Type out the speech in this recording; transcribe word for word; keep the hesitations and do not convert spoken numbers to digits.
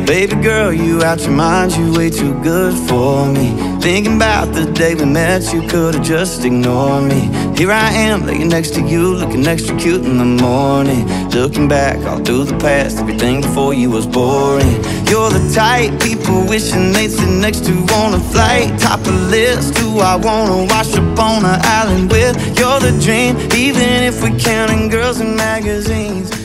Baby girl, you out your mind, you way too good for me. Thinking about the day we met, you could've just ignored me. Here I am, laying next to you, looking extra cute in the morning. Looking back all through the past, everything before you was boring. You're the type people wishing they'd sit next to on a flight. Top of the list, who I wanna wash up on an island with. You're the dream, even if we're counting girls in magazines.